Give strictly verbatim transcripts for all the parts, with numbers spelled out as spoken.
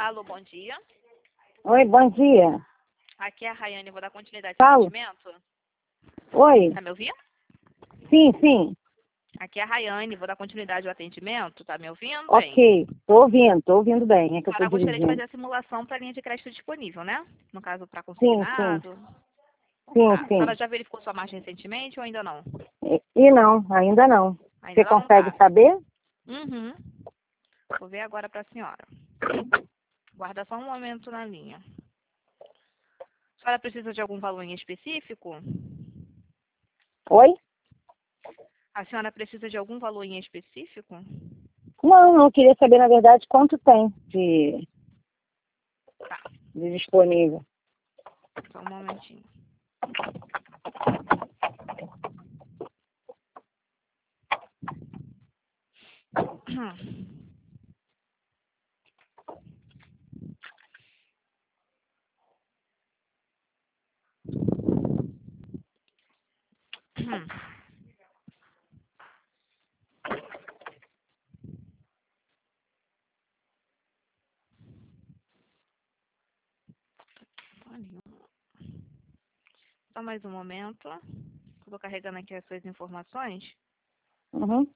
Alô, bom dia. Oi, bom dia. Aqui é a Rayane, vou dar continuidade ao Fala. atendimento. Oi. Tá me ouvindo? Sim, sim. Aqui é a Rayane, vou dar continuidade ao atendimento. Tá me ouvindo, bem? Ok. Tô ouvindo, tô ouvindo bem. É que A eu tô senhora gostaria de dirigindo. fazer a simulação para a linha de crédito disponível, né? No caso, para Sim, sim. consignado. Sim, Tá. A senhora sim. já verificou sua margem recentemente ou ainda não? E, e não, ainda não. Ainda Você não? consegue Tá. saber? Uhum. Vou ver agora para a senhora. Guarda só um momento na linha. A senhora precisa de algum valor em específico? Oi? A senhora precisa de algum valor em específico? Não, não. Queria saber, na verdade, quanto tem de, Tá. de disponível. Só um momentinho. Só mais um momento. Estou carregando aqui as suas informações. Uhum.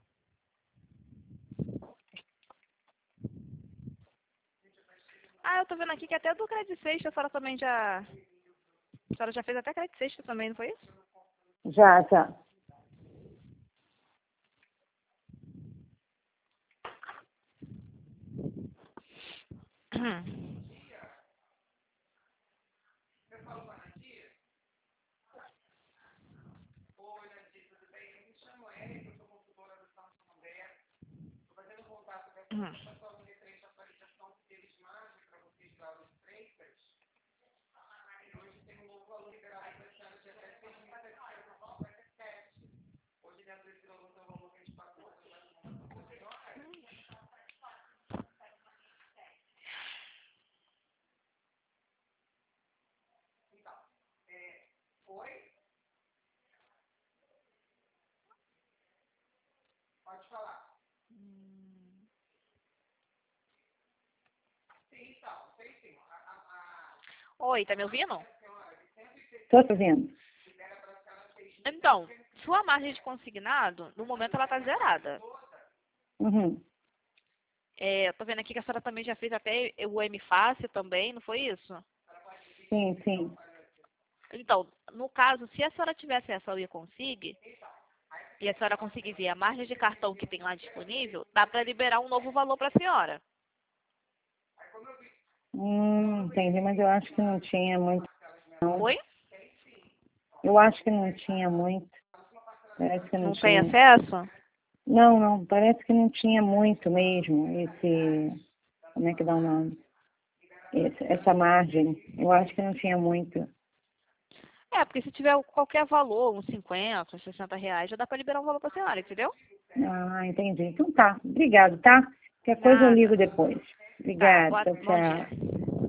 Ah, eu tô vendo aqui que até do crédito sexta a senhora também já... A senhora já fez até crédito sexta também, não foi isso? Já, já. Oi, tá me ouvindo? Tô te ouvindo. Então, sua margem de consignado, no momento ela tá zerada. Uhum. É, eu tô vendo aqui que a senhora também já fez até o M Fácil também, não foi isso? Sim, sim. Então, no caso, se a senhora tiver acesso ao e-consig e a senhora conseguir ver a margem de cartão que tem lá disponível, dá para liberar um novo valor para a senhora. Hum, entendi, mas eu acho que não tinha muito, não. Oi? Eu acho que não tinha muito. Parece que não Não tem tinha. acesso? Não, não, parece que não tinha muito mesmo esse, como é que dá o nome? Esse, essa margem. Eu acho que não tinha muito. É, porque se tiver qualquer valor, uns cinquenta, uns sessenta reais, já dá para liberar um valor para a senhora, entendeu? Ah, entendi. Então tá, obrigado, tá? Qualquer coisa eu ligo Nada. depois. Tá, Obrigada, boa, tchau, bom tchau. dia.